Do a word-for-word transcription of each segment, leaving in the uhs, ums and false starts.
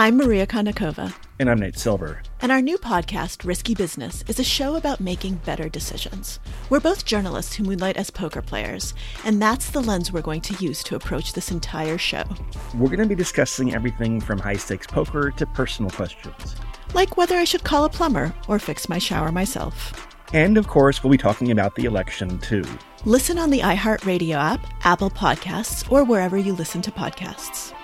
I'm Maria Konnikova. And I'm Nate Silver. And our new podcast, Risky Business, is a show about making better decisions. We're both journalists who moonlight as poker players, and that's the lens we're going to use to approach this entire show. We're going to be discussing everything from high-stakes poker to personal questions. Like whether I should call a plumber or fix my shower myself. And, of course, we'll be talking about the election, too. Listen on the iHeartRadio app, Apple Podcasts, or wherever you listen to podcasts.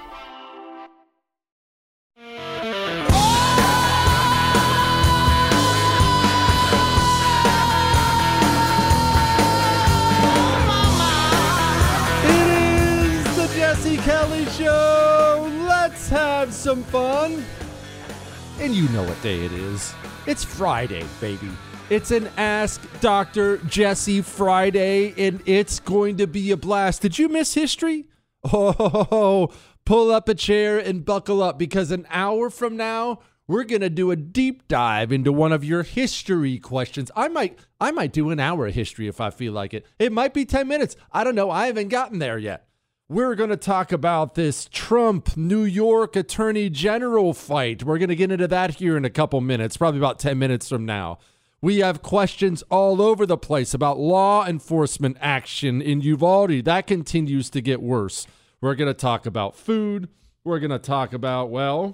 Jesse Kelly Show. Let's have some fun. And you know what day it is. It's Friday, baby. It's an Ask Doctor Jesse Friday, and it's going to be a blast. Did you miss history? Oh, pull up a chair and buckle up, because an hour from now, we're going to do a deep dive into one of your history questions. I might, I might do an hour of history if I feel like it. It might be ten minutes. I don't know. I haven't gotten there yet. We're going to talk about this Trump New York Attorney General fight. We're going to get into that here in a couple minutes, probably about ten minutes from now. We have questions all over the place about law enforcement action in Uvalde. That continues to get worse. We're going to talk about food. We're going to talk about, well,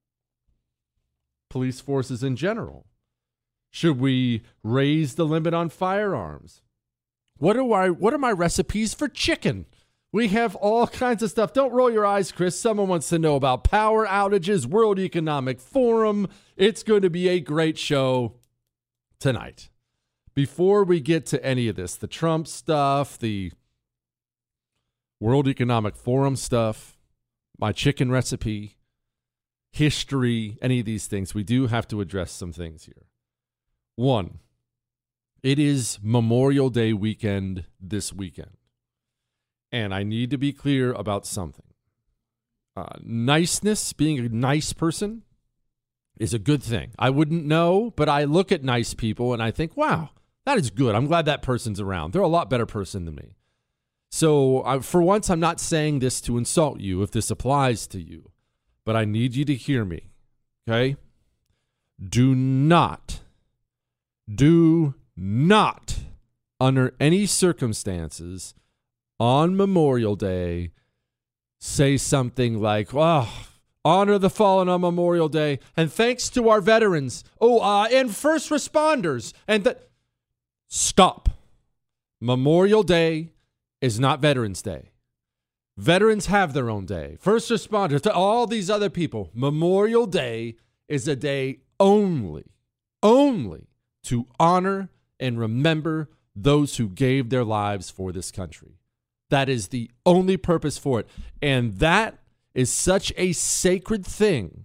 police forces in general. Should we raise the limit on firearms? What are my, what are my recipes for chicken? We have all kinds of stuff. Don't roll your eyes, Chris. Someone wants to know about power outages, World Economic Forum. It's going to be a great show tonight. Before we get to any of this, the Trump stuff, the World Economic Forum stuff, my chicken recipe, history, any of these things, we do have to address some things here. One, it is Memorial Day weekend this weekend. And I need to be clear about something. Uh, niceness, being a nice person, is a good thing. I wouldn't know, but I look at nice people and I think, wow, that is good. I'm glad that person's around. They're a lot better person than me. So uh, for once, I'm not saying this to insult you if this applies to you, but I need you to hear me, okay? Do not, do not, under any circumstances, on Memorial Day, say something like, oh, honor the fallen on Memorial Day, and thanks to our veterans, oh, uh, and first responders, and that. Stop. Memorial Day is not Veterans Day. Veterans have their own day. First responders, to all these other people. Memorial Day is a day only, only to honor and remember those who gave their lives for this country. That is the only purpose for it. And that is such a sacred thing.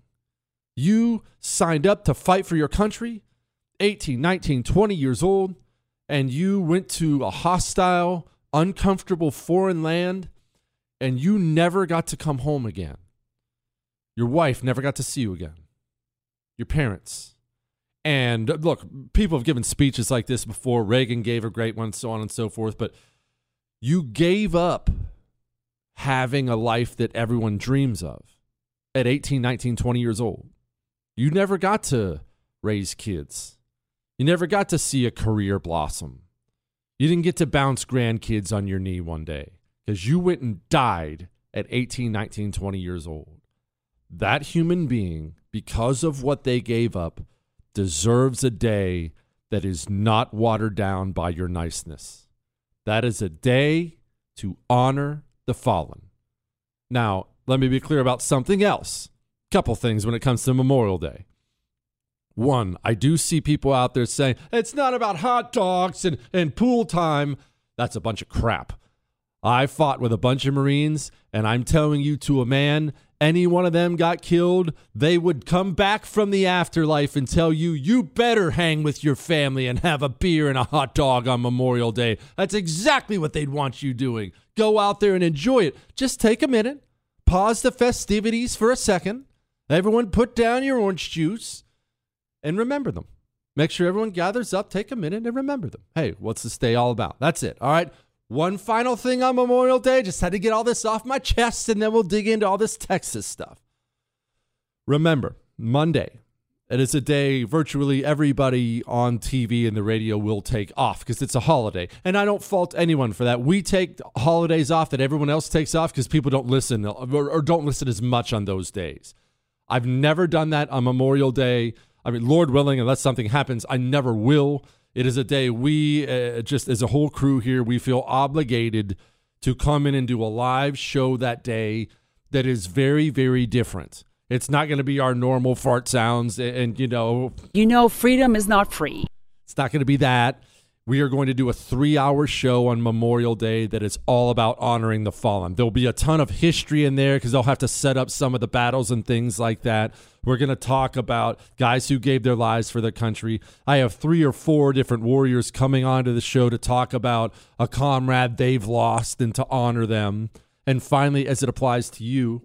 You signed up to fight for your country, eighteen, nineteen, twenty years old, and you went to a hostile, uncomfortable foreign land, and you never got to come home again. Your wife never got to see you again. Your parents. And look, people have given speeches like this before. Reagan gave a great one, so on and so forth, but you gave up having a life that everyone dreams of at eighteen, nineteen, twenty years old. You never got to raise kids. You never got to see a career blossom. You didn't get to bounce grandkids on your knee one day because you went and died at eighteen, nineteen, twenty years old. That human being, because of what they gave up, deserves a day that is not watered down by your niceness. That is a day to honor the fallen. Now, let me be clear about something else. Couple things when it comes to Memorial Day. One, I do see people out there saying, it's not about hot dogs and, and pool time. That's a bunch of crap. I fought with a bunch of Marines, and I'm telling you to a man, any one of them got killed, they would come back from the afterlife and tell you, you better hang with your family and have a beer and a hot dog on Memorial Day. That's exactly what they'd want you doing. Go out there and enjoy it. Just take a minute, pause the festivities for a second. Everyone put down your orange juice and remember them. Make sure everyone gathers up, take a minute and remember them. Hey, what's this day all about? That's it. All right. One final thing on Memorial Day. Just had to get all this off my chest, and then we'll dig into all this Texas stuff. Remember, Monday, it is a day virtually everybody on T V and the radio will take off because it's a holiday. And I don't fault anyone for that. We take holidays off that everyone else takes off because people don't listen or, or don't listen as much on those days. I've never done that on Memorial Day. I mean, Lord willing, unless something happens, I never will. It is a day we, uh, just as a whole crew here, we feel obligated to come in and do a live show that day that is very, very different. It's not going to be our normal fart sounds and, and, you know. You know, freedom is not free. It's not going to be that. We are going to do a three-hour show on Memorial Day that is all about honoring the fallen. There'll be a ton of history in there because they'll have to set up some of the battles and things like that. We're going to talk about guys who gave their lives for their country. I have three or four different warriors coming onto the show to talk about a comrade they've lost and to honor them. And finally, as it applies to you,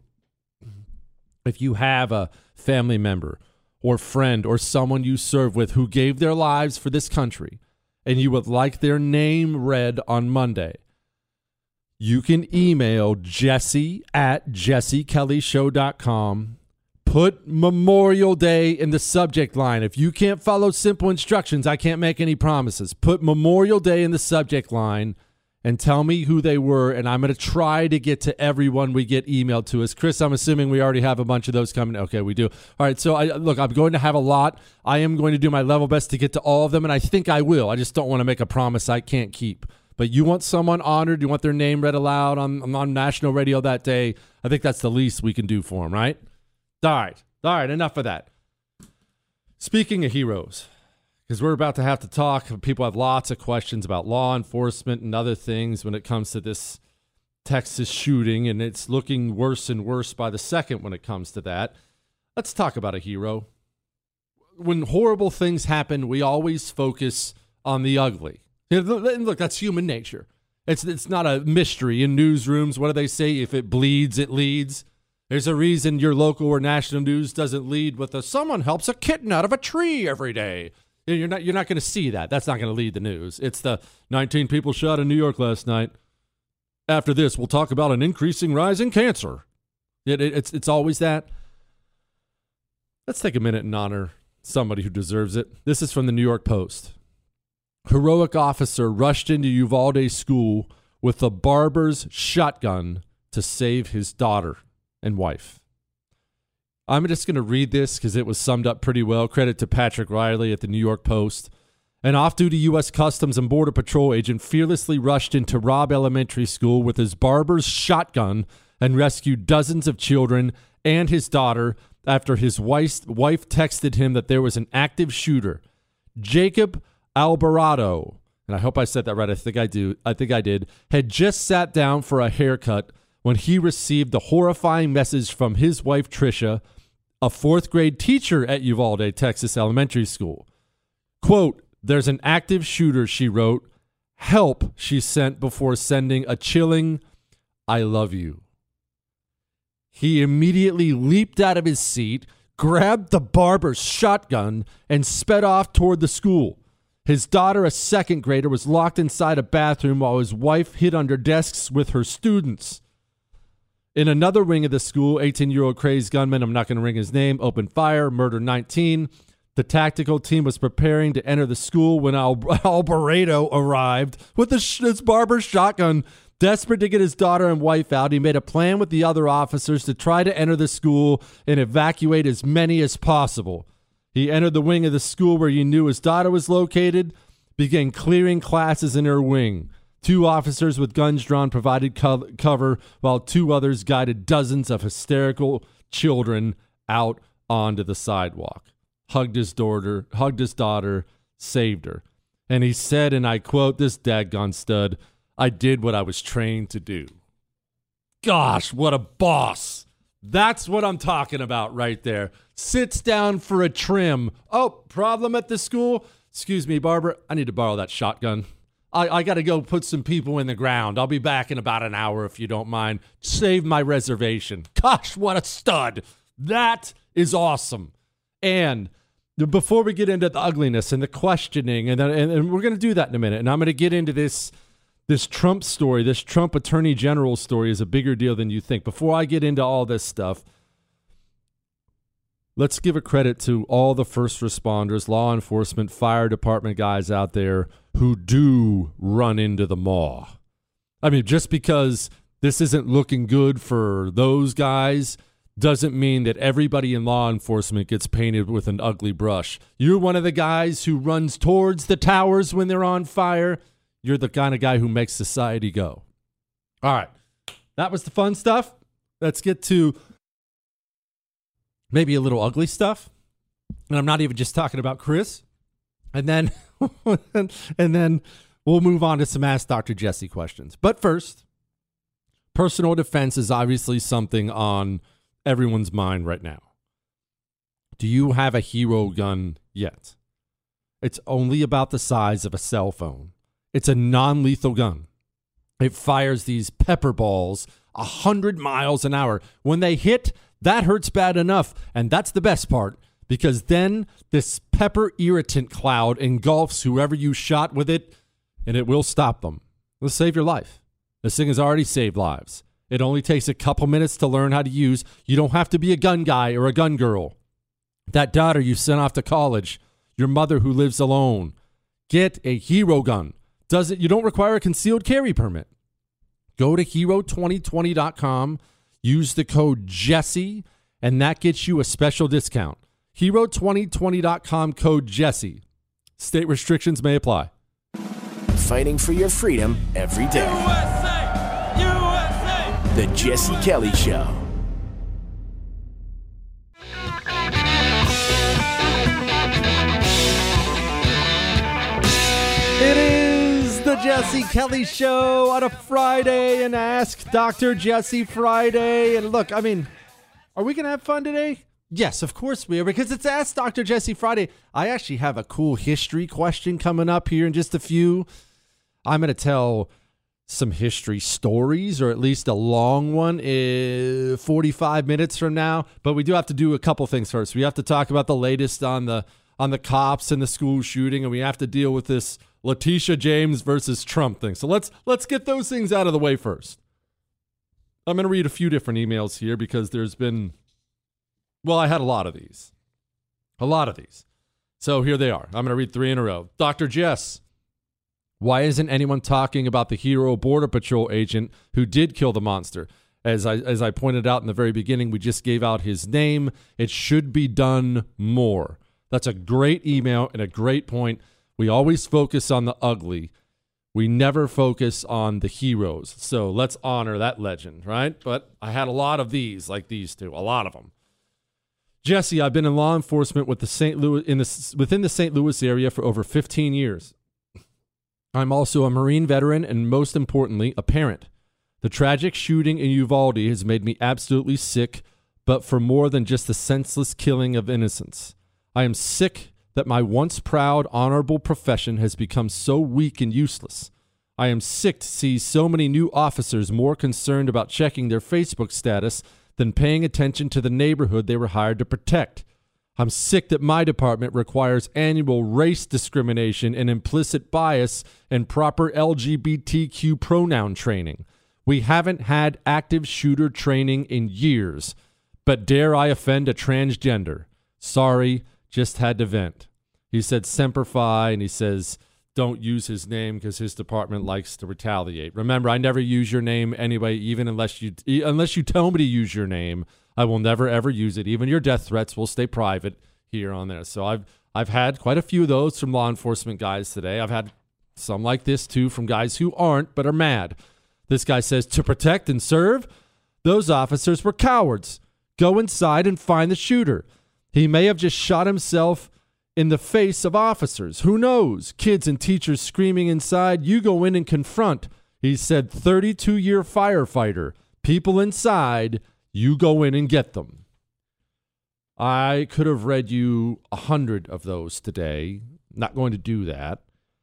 if you have a family member or friend or someone you serve with who gave their lives for this country and you would like their name read on Monday, you can email Jesse at jesse kelly show dot com. Put Memorial Day in the subject line. If you can't follow simple instructions, I can't make any promises. Put Memorial Day in the subject line and tell me who they were, and I'm going to try to get to everyone we get emailed to us. Chris, I'm assuming we already have a bunch of those coming. Okay, we do. All right, so I, look, I'm going to have a lot. I am going to do my level best to get to all of them, and I think I will. I just don't want to make a promise I can't keep. But you want someone honored, you want their name read aloud on, on national radio that day, I think that's the least we can do for them, right? All right, all right, enough of that. Speaking of heroes, because we're about to have to talk. People have lots of questions about law enforcement and other things when it comes to this Texas shooting, and it's looking worse and worse by the second when it comes to that. Let's talk about a hero. When horrible things happen, we always focus on the ugly. Look, that's human nature. It's, it's not a mystery in newsrooms. What do they say? If it bleeds, it leads. There's a reason your local or national news doesn't lead with a someone helps a kitten out of a tree every day. You're not you're not going to see that. That's not going to lead the news. It's the nineteen people shot in New York last night. After this, we'll talk about an increasing rise in cancer. It, it, it's it's always that. Let's take a minute and honor somebody who deserves it. This is from the New York Post. Heroic officer rushed into Uvalde school with a barber's shotgun to save his daughter and wife. I'm just going to read this because it was summed up pretty well. Credit to Patrick Riley at the New York Post. An off-duty U S Customs and Border Patrol agent fearlessly rushed into Robb Elementary School with his barber's shotgun and rescued dozens of children and his daughter after his wife, wife texted him that there was an active shooter. Jacob Alvarado, and I hope I said that right. I think I do. I think I did. Had just sat down for a haircut when he received the horrifying message from his wife, Tricia, a fourth grade teacher at Uvalde, Texas Elementary School. Quote, "There's an active shooter," she wrote. "Help," she sent before sending a chilling, "I love you." He immediately leaped out of his seat, grabbed the barber's shotgun, and sped off toward the school. His daughter, a second grader, was locked inside a bathroom while his wife hid under desks with her students. In another wing of the school, eighteen-year-old crazed gunman, I'm not going to ring his name, opened fire, murdered nineteen. The tactical team was preparing to enter the school when Al- Alvarado arrived with his, his barber's shotgun. Desperate to get his daughter and wife out, he made a plan with the other officers to try to enter the school and evacuate as many as possible. He entered the wing of the school where he knew his daughter was located, began clearing classes in her wing. Two officers with guns drawn provided co- cover, while two others guided dozens of hysterical children out onto the sidewalk. Hugged his daughter, hugged his daughter, saved her. And he said, and I quote, "This daggone stud, I did what I was trained to do." Gosh, what a boss. That's what I'm talking about right there. Sits down for a trim. Oh, problem at the school? Excuse me, barber, I need to borrow that shotgun. I, I got to go put some people in the ground. I'll be back in about an hour if you don't mind. Save my reservation. Gosh, what a stud. That is awesome. And before we get into the ugliness and the questioning, and, and, and we're going to do that in a minute, and I'm going to get into this this Trump story, this Trump Attorney General story is a bigger deal than you think. Before I get into all this stuff, let's give a credit to all the first responders, law enforcement, fire department guys out there who do run into the maw. I mean, just because this isn't looking good for those guys doesn't mean that everybody in law enforcement gets painted with an ugly brush. You're one of the guys who runs towards the towers when they're on fire. You're the kind of guy who makes society go. All right. That was the fun stuff. Let's get to maybe a little ugly stuff. And I'm not even just talking about Chris. And then and then we'll move on to some Ask Doctor Jesse questions. But first, personal defense is obviously something on everyone's mind right now. Do you have a hero gun yet? It's only about the size of a cell phone. It's a non-lethal gun. It fires these pepper balls one hundred miles an hour. When they hit, that hurts bad enough. And that's the best part, because then this pepper irritant cloud engulfs whoever you shot with it, and it will stop them. It'll save your life. This thing has already saved lives. It only takes a couple minutes to learn how to use. You don't have to be a gun guy or a gun girl. That daughter you sent off to college, your mother who lives alone. Get a hero gun. Does it? You don't require a concealed carry permit. Go to hero twenty twenty dot com, use the code Jesse, and that gets you a special discount. hero twenty twenty dot com, code Jesse. State restrictions may apply. Fighting for your freedom every day. U S A! U S A! The Jesse Kelly Show. It is the Jesse Kelly Show on a Friday, and Ask Doctor Jesse Friday. And look, I mean, are we going to have fun today? Yes, of course we are, because it's Ask Doctor Jesse Friday. I actually have a cool history question coming up here in just a few. I'm going to tell some history stories, or at least a long one, uh, forty-five minutes from now. But we do have to do a couple things first. We have to talk about the latest on the on the cops and the school shooting, and we have to deal with this Letitia James versus Trump thing. So let's let's get those things out of the way first. I'm going to read a few different emails here because there's been, well, I had a lot of these. A lot of these. So here they are. I'm going to read three in a row. Doctor Jess, why isn't anyone talking about the hero Border Patrol agent who did kill the monster? As I as I pointed out in the very beginning, we just gave out his name. It should be done more. That's a great email and a great point. We always focus on the ugly. We never focus on the heroes. So let's honor that legend, right? But I had a lot of these, like these two, a lot of them. Jesse, I've been in law enforcement with the Saint Louis in the within the Saint Louis area for over fifteen years. I'm also a Marine veteran and, most importantly, a parent. The tragic shooting in Uvalde has made me absolutely sick, but for more than just the senseless killing of innocents. I am sick that my once proud, honorable profession has become so weak and useless. I am sick to see so many new officers more concerned about checking their Facebook status than paying attention to the neighborhood they were hired to protect. I'm sick that my department requires annual race discrimination and implicit bias and proper L G B T Q pronoun training. We haven't had active shooter training in years, but dare I offend a transgender? Sorry, just had to vent. He said Semper Fi, and he says don't use his name because his department likes to retaliate. Remember, I never use your name anyway, even unless you unless you tell me to use your name. I will never, ever use it. Even your death threats will stay private here on there. So I've I've had quite a few of those from law enforcement guys today. I've had some like this, too, from guys who aren't but are mad. This guy says, to protect and serve, those officers were cowards. Go inside and find the shooter. He may have just shot himself in the face of officers. Who knows? Kids and teachers screaming inside. You go in and confront. He said, thirty-two-year firefighter. People inside. You go in and get them. I could have read you a hundred of those today. Not going to do that.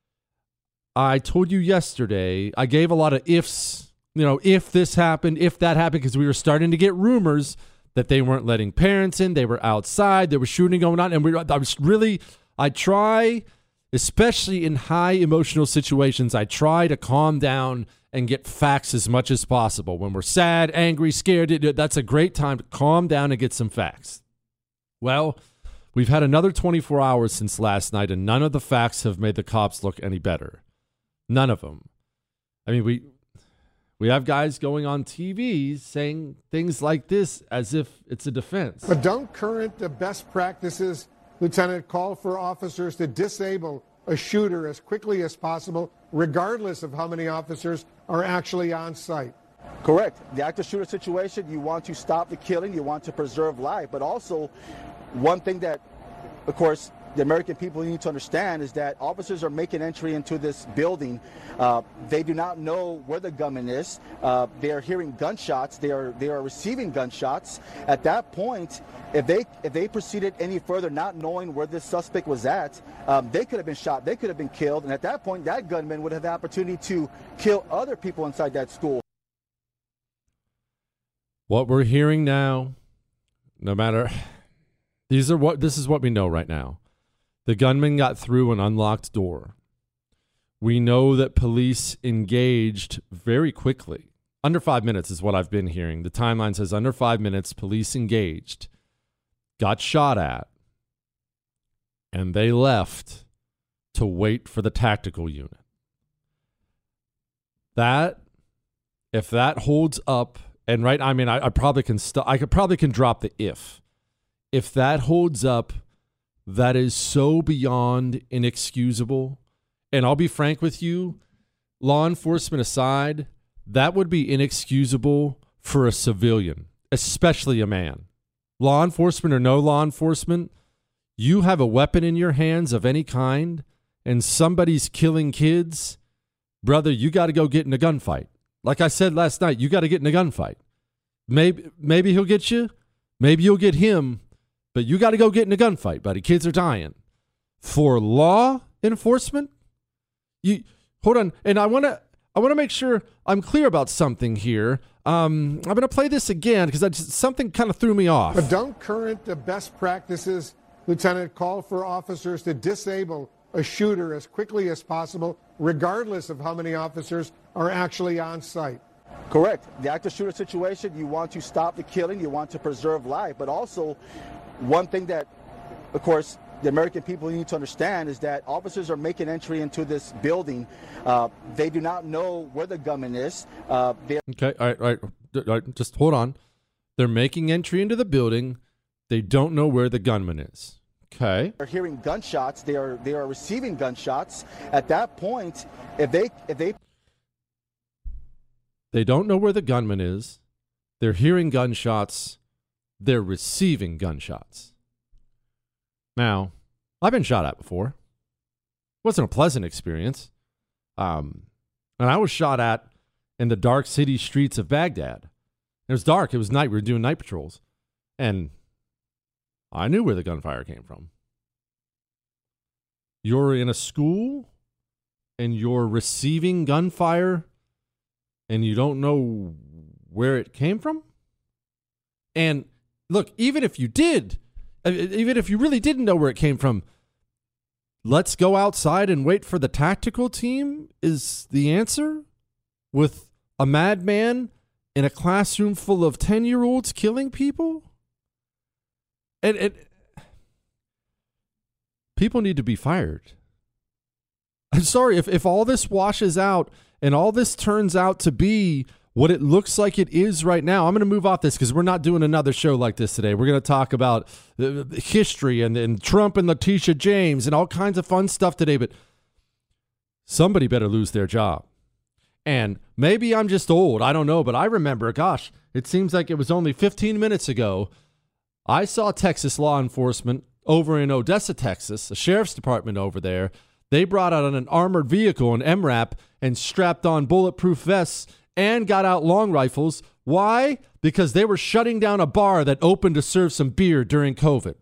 I told you yesterday, I gave a lot of ifs, you know, if this happened, if that happened, because we were starting to get rumors that they weren't letting parents in. They were outside. There was shooting going on. And we, I was really, I try, especially in high emotional situations, I try to calm down and get facts as much as possible. When we're sad, angry, scared, that's a great time to calm down and get some facts. Well, we've had another twenty-four hours since last night, and none of the facts have made the cops look any better. None of them. I mean, we we have guys going on T V saying things like this as if it's a defense. But don't current the best practices, Lieutenant, call for officers to disable a shooter as quickly as possible, regardless of how many officers are actually on site? Correct. The active shooter situation, you want to stop the killing, you want to preserve life, but also one thing that, of course, the American people need to understand is that officers are making entry into this building. Uh, they do not know where the gunman is. Uh, they are hearing gunshots. They are they are receiving gunshots. At that point, if they if they proceeded any further, not knowing where this suspect was at, um, they could have been shot. They could have been killed. And at that point, that gunman would have the opportunity to kill other people inside that school. What we're hearing now, no matter, these are what this is what we know right now. The gunman got through an unlocked door. We know that police engaged very quickly. Under five minutes is what I've been hearing. The timeline says under five minutes, police engaged, got shot at, and they left to wait for the tactical unit. That, if that holds up, and right, I mean, I, I probably can st- I could probably can drop the if. If that holds up, that is so beyond inexcusable. And I'll be frank with you, law enforcement aside, that would be inexcusable for a civilian, especially a man. Law enforcement or no law enforcement, you have a weapon in your hands of any kind and somebody's killing kids, brother, you got to go get in a gunfight. Like I said last night, you got to get in a gunfight. Maybe, maybe he'll get you. Maybe you'll get him. But you got to go get in a gunfight, buddy. Kids are dying. For law enforcement, you hold on, and I want to I want to make sure I'm clear about something here. Um, I'm going to play this again because something kind of threw me off. But don't current the best practices, Lieutenant, call for officers to disable a shooter as quickly as possible, regardless of how many officers are actually on site. Correct. The active shooter situation, you want to stop the killing, you want to preserve life, but also one thing that, of course, the American people need to understand is that officers are making entry into this building. Uh, they do not know where the gunman is. Uh, okay, all right, all right, all right, just hold on. They're making entry into the building. They don't know where the gunman is. Okay. They're hearing gunshots. They are they are receiving gunshots. At that point, if they if they they don't know where the gunman is, they're hearing gunshots. They're receiving gunshots. Now, I've been shot at before. Wasn't a pleasant experience. Um, and I was shot at in the dark city streets of Baghdad. It was dark. It was night. We were doing night patrols. And I knew where the gunfire came from. You're in a school and you're receiving gunfire and you don't know where it came from? And look, even if you did, even if you really didn't know where it came from, let's go outside and wait for the tactical team is the answer? With a madman in a classroom full of ten-year-olds killing people? And, and people need to be fired. I'm sorry, if, if all this washes out and all this turns out to be what it looks like it is right now, I'm going to move off this because we're not doing another show like this today. We're going to talk about uh, history and, and Trump and Letitia James and all kinds of fun stuff today, but somebody better lose their job. And maybe I'm just old. I don't know, but I remember, gosh, it seems like it was only fifteen minutes ago, I saw Texas law enforcement over in Odessa, Texas, a sheriff's department over there. They brought out an armored vehicle, an M RAP, and strapped on bulletproof vests and got out long rifles. Why? Because they were shutting down a bar that opened to serve some beer during COVID.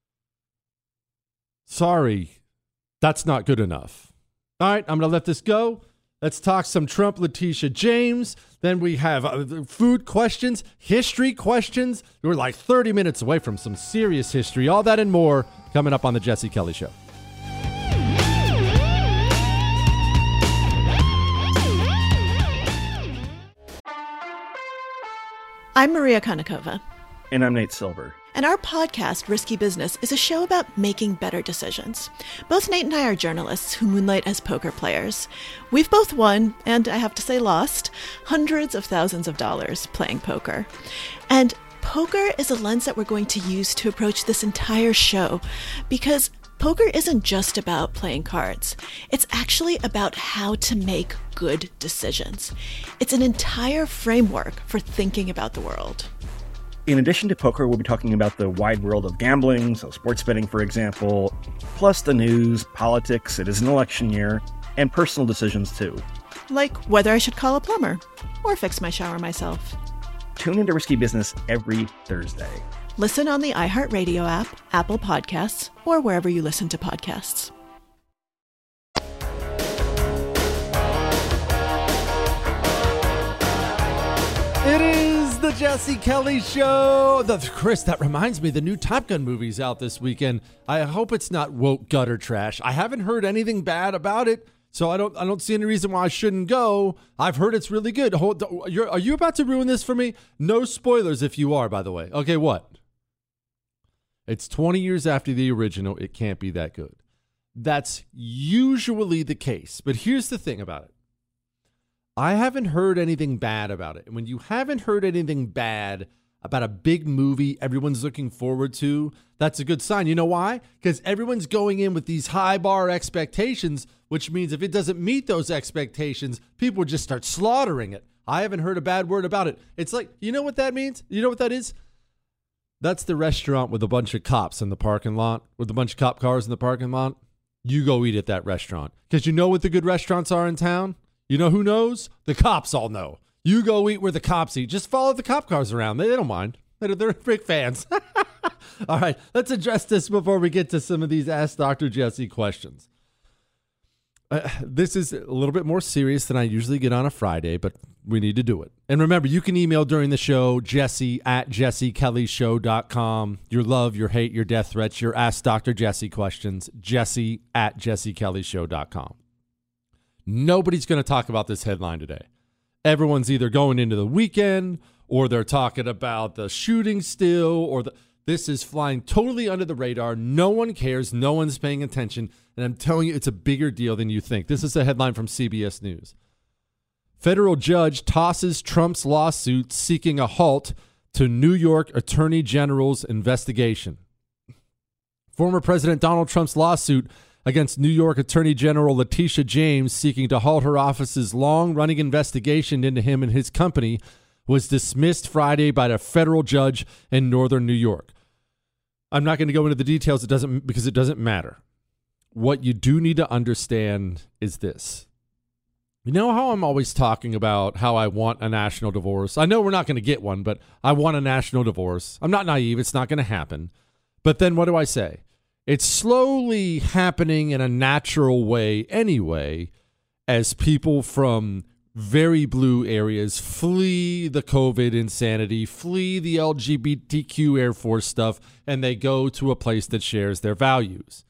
Sorry, that's not good enough. All right, I'm going to let this go. Let's talk some Trump, Letitia James. Then we have uh, food questions, history questions. We're like thirty minutes away from some serious history. All that and more coming up on the Jesse Kelly Show. I'm Maria Konnikova. And I'm Nate Silver. And our podcast, Risky Business, is a show about making better decisions. Both Nate and I are journalists who moonlight as poker players. We've both won, and I have to say lost, hundreds of thousands of dollars playing poker. And poker is a lens that we're going to use to approach this entire show, because poker isn't just about playing cards. It's actually about how to make good decisions. It's an entire framework for thinking about the world. In addition to poker, we'll be talking about the wide world of gambling, so sports betting, for example, plus the news, politics, it is an election year, and personal decisions too. Like whether I should call a plumber or fix my shower myself. Tune into Risky Business every Thursday. Listen on the iHeartRadio app, Apple Podcasts, or wherever you listen to podcasts. It is the Jesse Kelly Show. The, Chris, that reminds me, the new Top Gun movie's out this weekend. I hope it's not woke gutter trash. I haven't heard anything bad about it, so I don't I don't see any reason why I shouldn't go. I've heard it's really good. Hold, you're, are you about to ruin this for me? No spoilers if you are, by the way. Okay, what? It's twenty years after the original. It can't be that good. That's usually the case. But here's the thing about it. I haven't heard anything bad about it. And when you haven't heard anything bad about a big movie everyone's looking forward to, that's a good sign. You know why? Because everyone's going in with these high bar expectations, which means if it doesn't meet those expectations, people just start slaughtering it. I haven't heard a bad word about it. It's like, you know what that means? You know what that is? That's the restaurant with a bunch of cops in the parking lot, with a bunch of cop cars in the parking lot. You go eat at that restaurant. Because you know what the good restaurants are in town? You know who knows? The cops all know. You go eat where the cops eat. Just follow the cop cars around. They, they don't mind. They're, they're big fans. All right, let's address this before we get to some of these Ask Doctor Jesse questions. Uh, this is a little bit more serious than I usually get on a Friday, but we need to do it. And remember, you can email during the show, Jesse at jesse kelly show dot com. Your love, your hate, your death threats, your Ask Doctor Jesse questions, Jesse at jesse kelly show dot com. Nobody's going to talk about this headline today. Everyone's either going into the weekend or they're talking about the shooting still, or the, this is flying totally under the radar. No one cares. No one's paying attention. And I'm telling you, it's a bigger deal than you think. This is a headline from C B S News. Federal judge tosses Trump's lawsuit seeking a halt to New York Attorney General's investigation. Former President Donald Trump's lawsuit against New York Attorney General Letitia James seeking to halt her office's long-running investigation into him and his company was dismissed Friday by a federal judge in northern New York. I'm not going to go into the details, it doesn't because it doesn't matter. What you do need to understand is this. You know how I'm always talking about how I want a national divorce? I know we're not going to get one, but I want a national divorce. I'm not naive. It's not going to happen. But then what do I say? It's slowly happening in a natural way anyway, as people from very blue areas flee the COVID insanity, flee the L G B T Q Air Force stuff, and they go to a place that shares their values.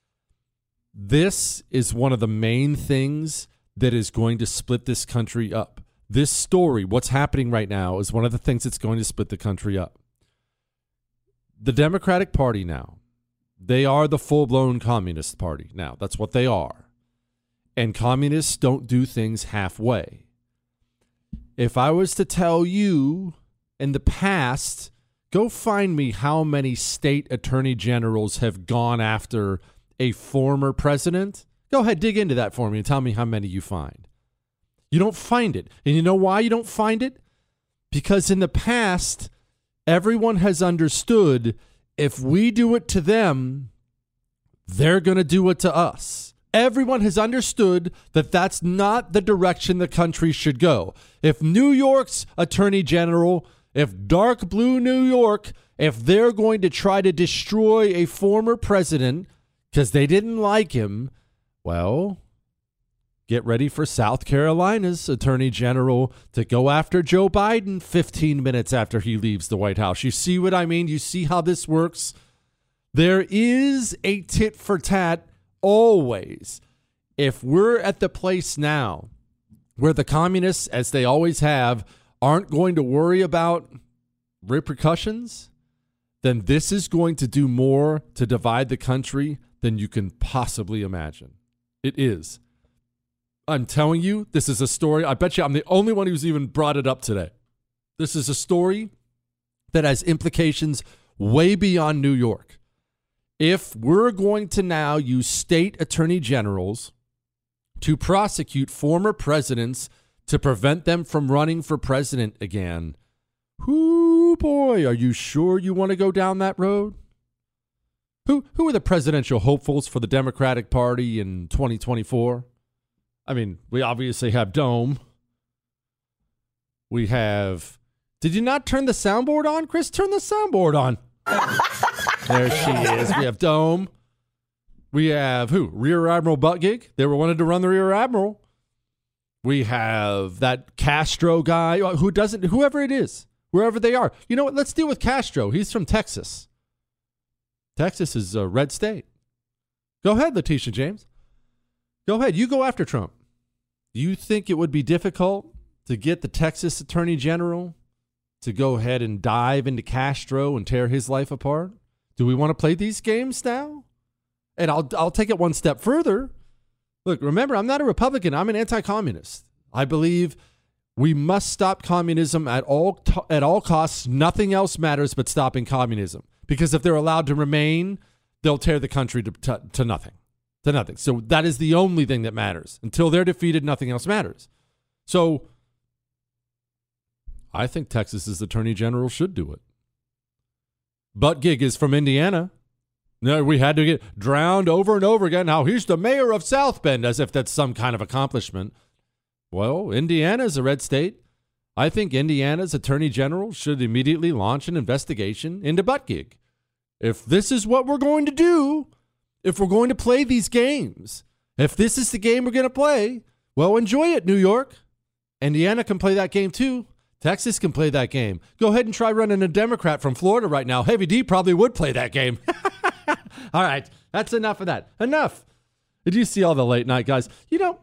This is one of the main things that is going to split this country up. This story, what's happening right now, is one of the things that's going to split the country up. The Democratic Party now, they are the full-blown Communist Party now. That's what they are. And communists don't do things halfway. If I was to tell you in the past, go find me how many state attorney generals have gone after a former president. Go ahead, dig into that for me and tell me how many you find. You don't find it. And you know why you don't find it? Because in the past, everyone has understood if we do it to them, they're going to do it to us. Everyone has understood that that's not the direction the country should go. If New York's attorney general, if dark blue New York, if they're going to try to destroy a former president because they didn't like him, well, get ready for South Carolina's attorney general to go after Joe Biden fifteen minutes after he leaves the White House. You see what I mean? You see how this works? There is a tit for tat always. If we're at the place now where the communists, as they always have, aren't going to worry about repercussions, then this is going to do more to divide the country than you can possibly imagine. It is. I'm telling you, this is a story. I bet you I'm the only one who's even brought it up today. This is a story that has implications way beyond New York. If we're going to now use state attorney generals to prosecute former presidents to prevent them from running for president again, whoo boy, are you sure you want to go down that road? Who who are the presidential hopefuls for the Democratic Party in twenty twenty-four? I mean, we obviously have Dome. We have... Did you not turn the soundboard on, Chris? Turn the soundboard on. There she is. We have Dome. We have who? Rear Admiral Buttigieg. They were wanted to run the Rear Admiral. We have that Castro guy who doesn't, whoever it is, wherever they are. You know what? Let's deal with Castro. He's from Texas. Texas is a red state. Go ahead, Letitia James. Go ahead. You go after Trump. Do you think it would be difficult to get the Texas Attorney General to go ahead and dive into Castro and tear his life apart? Do we want to play these games now? And I'll I'll take it one step further. Look, remember, I'm not a Republican. I'm an anti-communist. I believe we must stop communism at all t- at all costs. Nothing else matters but stopping communism. Because if they're allowed to remain, they'll tear the country to, to, to nothing. To nothing. So that is the only thing that matters. Until they're defeated, nothing else matters. So I think Texas's Attorney General should do it. Buttigieg is from Indiana. No, we had to get drowned over and over again. Now he's the mayor of South Bend, as if that's some kind of accomplishment. Well, Indiana is a red state. I think Indiana's Attorney General should immediately launch an investigation into Buttigieg. If this is what we're going to do, if we're going to play these games, if this is the game we're going to play, well, enjoy it, New York. Indiana can play that game too. Texas can play that game. Go ahead and try running a Democrat from Florida right now. Heavy D probably would play that game. All right, that's enough of that. Enough. Did you see all the late night guys? You know,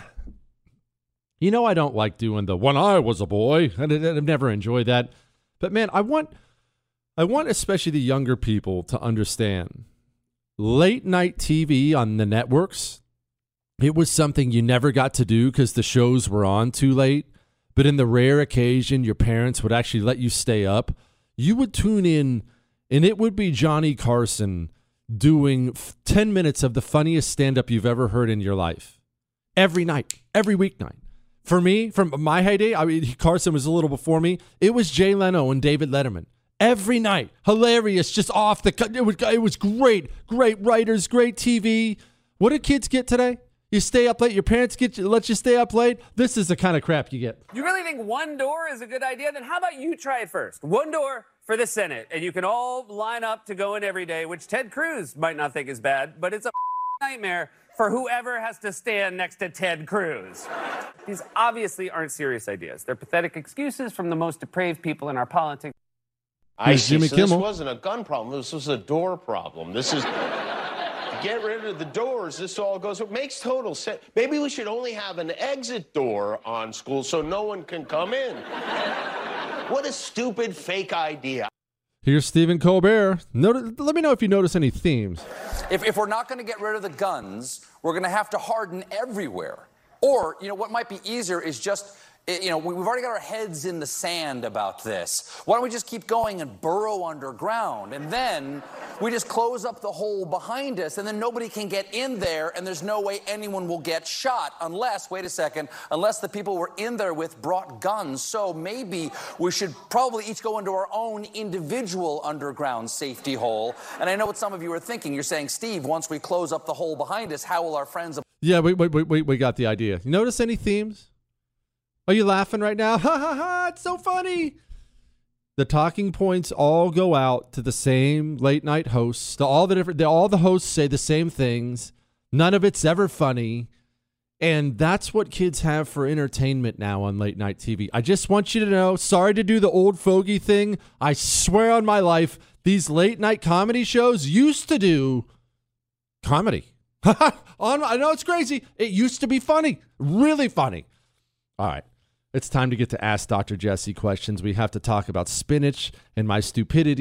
you know I don't like doing the when I was a boy. I, I've never enjoyed that. But man, I want, I want especially the younger people to understand late night T V on the networks. It was something you never got to do because the shows were on too late. But in the rare occasion your parents would actually let you stay up, you would tune in and it would be Johnny Carson doing ten minutes of the funniest stand-up you've ever heard in your life. Every night, every weeknight. For me, from my heyday, I mean, Carson was a little before me, it was Jay Leno and David Letterman. Every night. Hilarious, just off the cut. It was, it was great. Great writers, great T V. What do kids get today? You stay up late. Your parents get you, let you stay up late. This is the kind of crap you get. You really think one door is a good idea? Then how about you try it first? One door for the Senate, and you can all line up to go in every day, which Ted Cruz might not think is bad, but it's a nightmare for whoever has to stand next to Ted Cruz. These obviously aren't serious ideas. They're pathetic excuses from the most depraved people in our politics. I see. Jimmy so Kimmel. This wasn't a gun problem. This was a door problem. This is... Get rid of the doors. This all goes. It makes total sense. Maybe we should only have an exit door on school so no one can come in. What a stupid fake idea. Here's Stephen Colbert. Notice, let me know if you notice any themes. If, if we're not going to get rid of the guns, we're going to have to harden everywhere. Or, you know, what might be easier is just, you know, we've already got our heads in the sand about this. Why don't we just keep going and burrow underground? And then we just close up the hole behind us, and then nobody can get in there, and there's no way anyone will get shot unless, wait a second, unless the people we're in there with brought guns. So maybe we should probably each go into our own individual underground safety hole. And I know what some of you are thinking. You're saying, Steve, once we close up the hole behind us, how will our friends... Yeah, wait, wait, wait, wait, we got the idea. You notice any themes? Are you laughing right now? Ha ha ha, it's so funny. The talking points all go out to the same late night hosts. The, all the different, the, all the hosts say the same things. None of it's ever funny. And that's what kids have for entertainment now on late night T V. I just want you to know, sorry to do the old fogey thing. I swear on my life, these late night comedy shows used to do comedy. on, I know it's crazy. It used to be funny, really funny. All right. It's time to get to Ask Doctor Jesse questions. We have to talk about spinach and my stupidity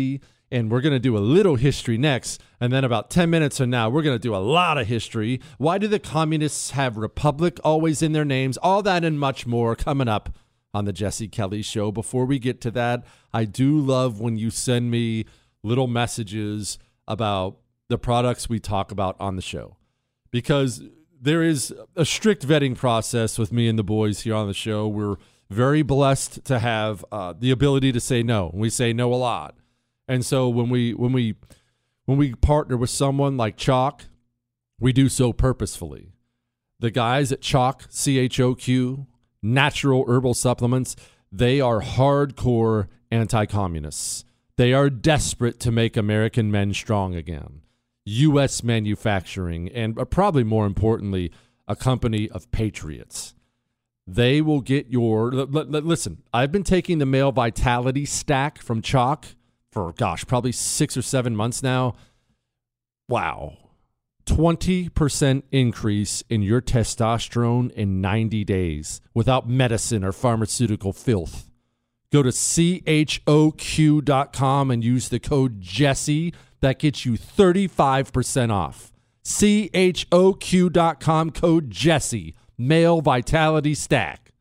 And we're going to do a little history next. And then about ten minutes from now, we're going to do a lot of history. Why do the communists have republic always in their names? All that and much more coming up on the Jesse Kelly Show. Before we get to that, I do love when you send me little messages about the products we talk about on the show, because there is a strict vetting process with me and the boys here on the show. We're very blessed to have uh, the ability to say no. We say no a lot. And so when we when we when we partner with someone like Choq, we do so purposefully. The guys at Choq, C H O Q, Natural Herbal Supplements, they are hardcore anti-communists. They are desperate to make American men strong again. U S manufacturing, and probably more importantly, a company of patriots. They will get your... L- l- listen, I've been taking the Male Vitality Stack from Choq for, gosh, probably six or seven months now. Wow. twenty percent increase in your testosterone in ninety days without medicine or pharmaceutical filth. Go to C H O Q dot com and use the code Jesse. That gets you thirty-five percent off. C H O Q dot com, code Jesse. Male Vitality Stack.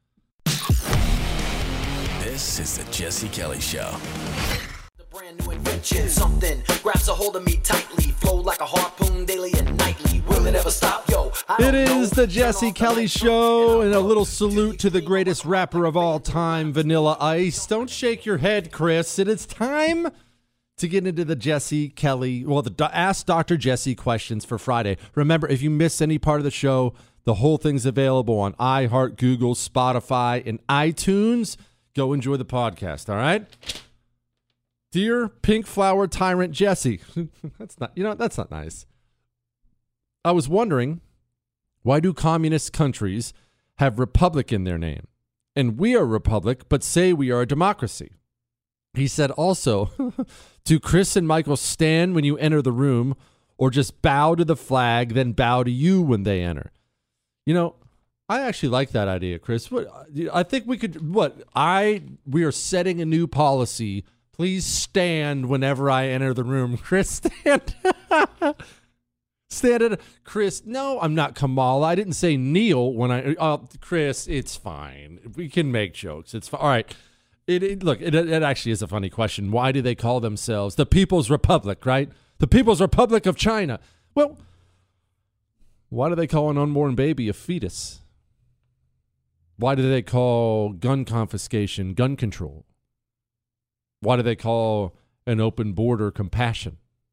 This is the Jesse Kelly Show. The brand new invention, something grabs a hold of me tightly, flow like a harpoon daily and nightly. Will it ever stop? Yo, it is the Jesse Kelly Show, and a little salute to the greatest rapper of all time, Vanilla Ice. Don't shake your head, Chris. It is time to get into the Jesse Kelly, well, the Ask Doctor Jesse questions for Friday. Remember, if you miss any part of the show, the whole thing's available on iHeart, Google, Spotify, and iTunes. Go enjoy the podcast, all right? Dear Pink Flower Tyrant Jesse. That's not, you know, that's not nice. I was wondering, why do communist countries have republic in their name? And we are a republic, but say we are a democracy. He said also, do Chris and Michael stand when you enter the room, or just bow to the flag, then bow to you when they enter? You know, I actually like that idea, Chris. What, I think we could, what, I, we are setting a new policy. Please stand whenever I enter the room. Chris, stand. Stand at, Chris, no, I'm not Kamala. I didn't say kneel when I, uh, Chris, it's fine. We can make jokes. It's fine. All right. It, it, look, it, it actually is a funny question. Why do they call themselves the People's Republic, right? The People's Republic of China. Well, why do they call an unborn baby a fetus? Why do they call gun confiscation gun control? Why do they call an open border compassion?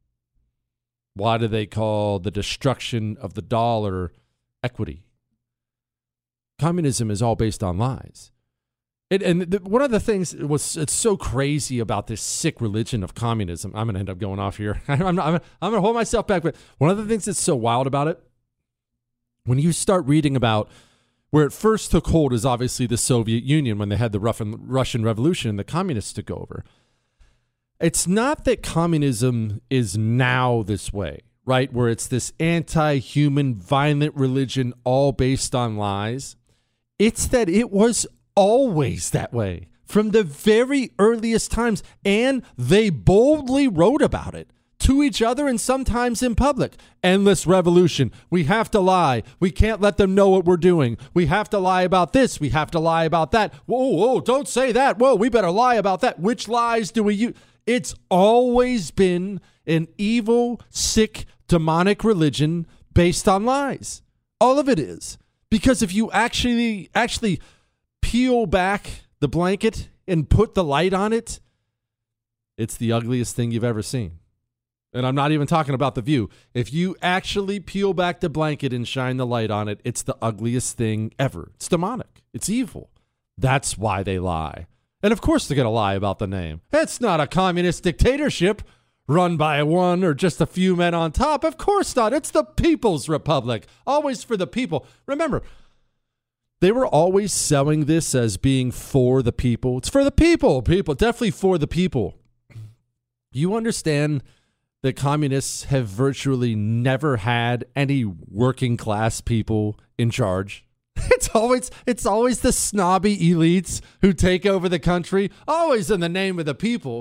Why do they call the destruction of the dollar equity? Communism is all based on lies. It, and the, one of the things was it's so crazy about this sick religion of communism. I'm going to end up going off here. I'm, I'm, I'm going to hold myself back. But one of the things that's so wild about it, when you start reading about where it first took hold is obviously the Soviet Union when they had the Russian Revolution and the communists took over. It's not that communism is now this way, right? Where it's this anti-human, violent religion all based on lies. It's that it was always that way from the very earliest times, and they boldly wrote about it to each other and sometimes in public. Endless revolution. We have to lie. We can't let them know what we're doing. We have to lie about this. We have to lie about that. Whoa, whoa, don't say that. Whoa, we better lie about that. Which lies do we use? It's always been an evil, sick, demonic religion based on lies. All of it is. Because if you actually, actually peel back the blanket and put the light on it, it's the ugliest thing you've ever seen. And I'm not even talking about The View. If you actually peel back the blanket and shine the light on it, it's the ugliest thing ever. It's demonic. It's evil. That's why they lie. And of course they're going to lie about the name. It's not a communist dictatorship run by one or just a few men on top. Of course not. It's the People's Republic. Always for the people. Remember, they were always selling this as being for the people. It's for the people. People, definitely for the people. You understand that communists have virtually never had any working class people in charge. It's always it's always the snobby elites who take over the country, always in the name of the people.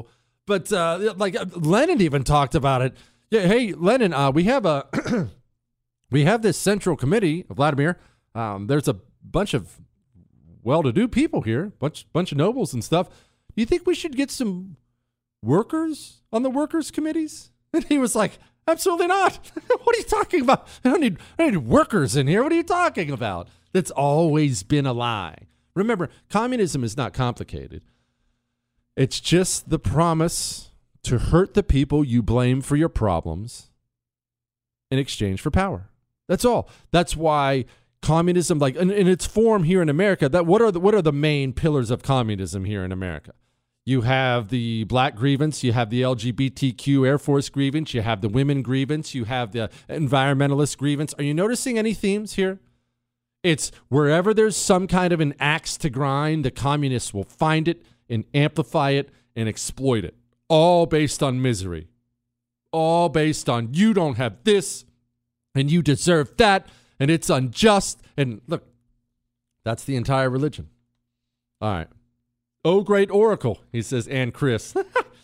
But uh, like Lenin even talked about it. Yeah, hey, Lenin, uh, we have a we have this central committee, Vladimir. Um, there's a bunch of well-to-do people here, bunch bunch of nobles and stuff. Do you think we should get some workers on the workers' committees? And he was like, absolutely not. What are you talking about? I don't need I don't need workers in here. What are you talking about? That's always been a lie. Remember, communism is not complicated. It's just the promise to hurt the people you blame for your problems in exchange for power. That's all. That's why communism, like in, in its form here in America, that what are the, what are the main pillars of communism here in America? You have the black grievance, you have the L G B T Q Air Force grievance, you have the women grievance, you have the environmentalist grievance. Are you noticing any themes here? It's wherever there's some kind of an axe to grind, the communists will find it and amplify it and exploit it. All based on misery. All based on you don't have this and you deserve that and it's unjust. And look, that's the entire religion. All right. Oh, great oracle, he says, and Chris.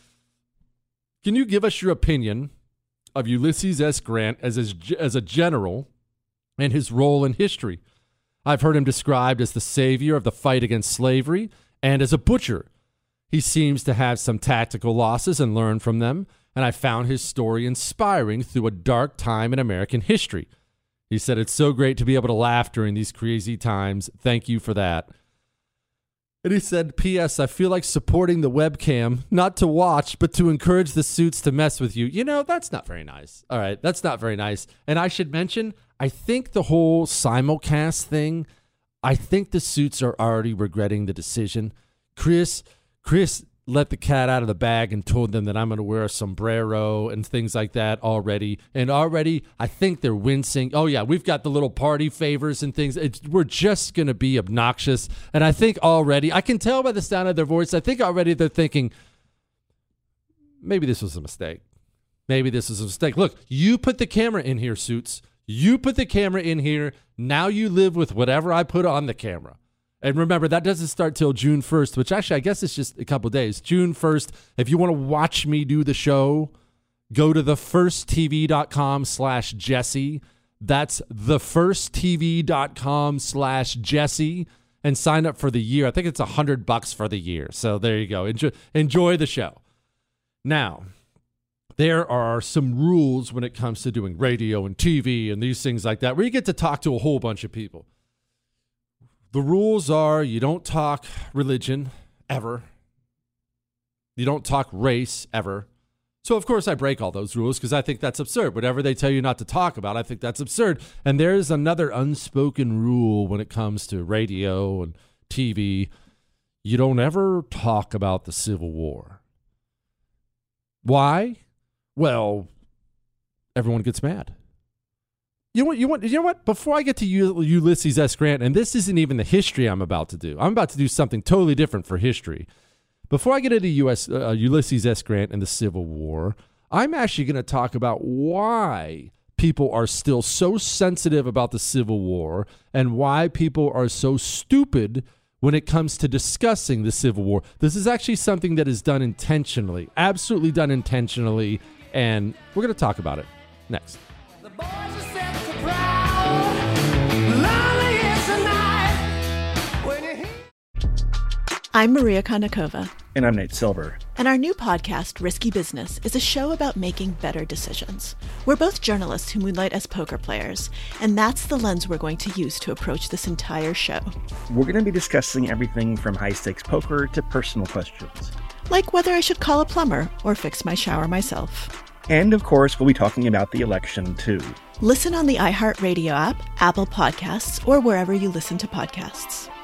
Can you give us your opinion of Ulysses S. Grant as a, as a general and his role in history? I've heard him described as the savior of the fight against slavery and as a butcher. He seems to have some tactical losses and learn from them, and I found his story inspiring through a dark time in American history. He said, it's so great to be able to laugh during these crazy times. Thank you for that. And he said, P S. I feel like supporting the webcam, not to watch, but to encourage the suits to mess with you. You know, that's not very nice. All right, that's not very nice. And I should mention, I think the whole simulcast thing, I think the suits are already regretting the decision. Chris, Chris let the cat out of the bag and told them that I'm going to wear a sombrero and things like that already. And already, I think they're wincing. Oh, yeah, we've got the little party favors and things. It's, we're just going to be obnoxious. And I think already, I can tell by the sound of their voice, I think already they're thinking, maybe this was a mistake. Maybe this was a mistake. Look, you put the camera in here, suits. You put the camera in here. Now you live with whatever I put on the camera. And remember, that doesn't start till June first, which actually, I guess it's just a couple days. June first, if you want to watch me do the show, go to thefirsttv.com slash Jesse. That's thefirsttv.com slash Jesse and sign up for the year. I think it's a hundred bucks for the year. So there you go. Enjoy, enjoy the show. Now, there are some rules when it comes to doing radio and T V and these things like that, where you get to talk to a whole bunch of people. The rules are you don't talk religion ever. You don't talk race ever. So, of course, I break all those rules because I think that's absurd. Whatever they tell you not to talk about, I think that's absurd. And there's another unspoken rule when it comes to radio and T V. You don't ever talk about the Civil War. Why? Well, everyone gets mad. You know what? You want? You know what? Before I get to U- Ulysses S. Grant, and this isn't even the history I'm about to do. I'm about to do something totally different for history. Before I get into U S uh, Ulysses S. Grant and the Civil War, I'm actually going to talk about why people are still so sensitive about the Civil War and why people are so stupid when it comes to discussing the Civil War. This is actually something that is done intentionally, absolutely done intentionally, and we're going to talk about it next. The boys are set to proud. Lonely is the night when you hear- I'm Maria Konnikova. And I'm Nate Silver. And our new podcast, Risky Business, is a show about making better decisions. We're both journalists who moonlight as poker players, and that's the lens we're going to use to approach this entire show. We're going to be discussing everything from high-stakes poker to personal questions. Like whether I should call a plumber or fix my shower myself. And, of course, we'll be talking about the election, too. Listen on the iHeartRadio app, Apple Podcasts, or wherever you listen to podcasts.